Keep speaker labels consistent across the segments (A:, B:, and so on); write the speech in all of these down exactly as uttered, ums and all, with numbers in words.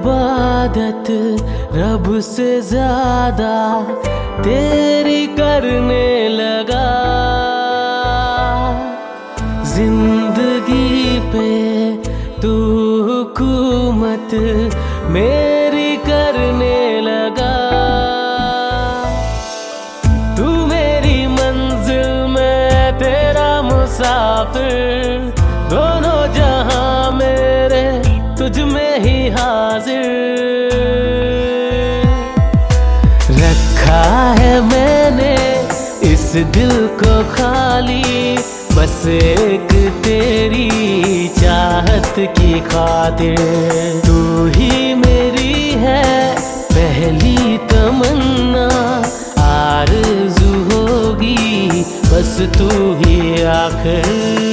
A: इबादत रब से ज्यादा तेरी करने लगा। जिंदगी पे तू हुकूमत मेरी करने लगा। तू मेरी मंजिल में तेरा मुसाफिर, दोनों जहां मेरे तुझ में ही हाजिर। रखा है मैंने इस दिल को खाली, बस एक तेरी चाहत की खातिर। तू ही मेरी है पहली तमन्ना, आरज़ू होगी बस तू ही आखिर।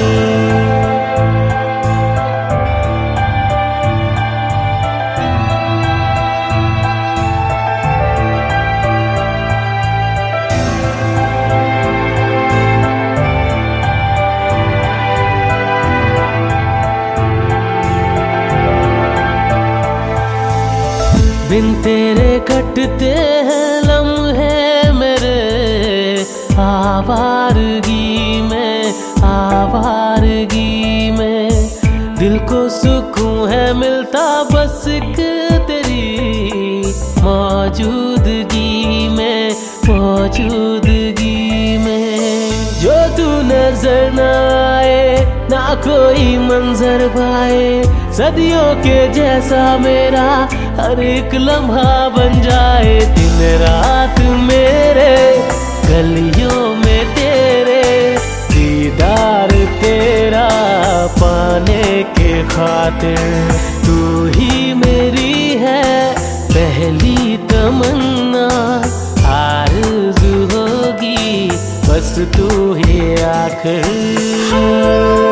A: बिन तेरे कटते हैं लम्हे मेरे, आवारगी में आवारगी में। दिल को सुकून है मिलता बस एक तेरी मौजूदगी में मौजूदगी में। जो तू नजर न आए ना कोई मंजर पाए, सदियों के जैसा मेरा हर एक लम्हा बन जाए। दिन रात मेरे गलियों में तेरे दीदार तेरा पाने के खातिर। तू ही मेरी है पहली तमन्ना, आरज़ू होगी बस तू ही आखिर।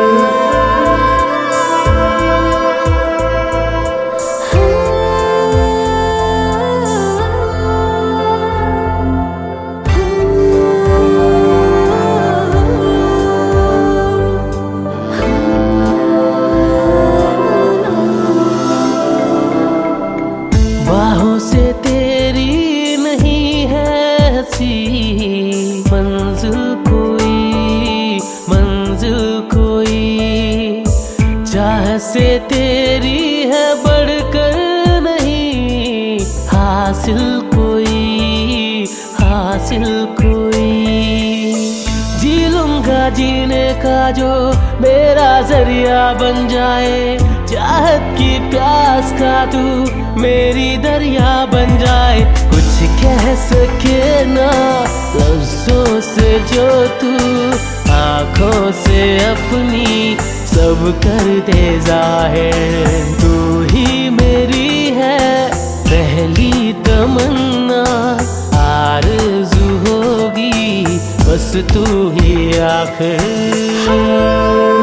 A: बाहों से तेरी नहीं है हंसी मंजिल कोई मंजिल कोई। चाह से तेरी है बढ़कर नहीं हासिल कोई हासिल कोई। जी लूंगा जीने का जो मेरा जरिया बन जाए, चाहत की प्यास का तू मेरी दरिया बन जाए। कुछ कह सके ना लफ्जों से जो तू आंखों से अपनी सब कर दे जाहिर। तू ही मेरी है पहली तमन्ना, आरज़ू होगी बस तू ही आखिर।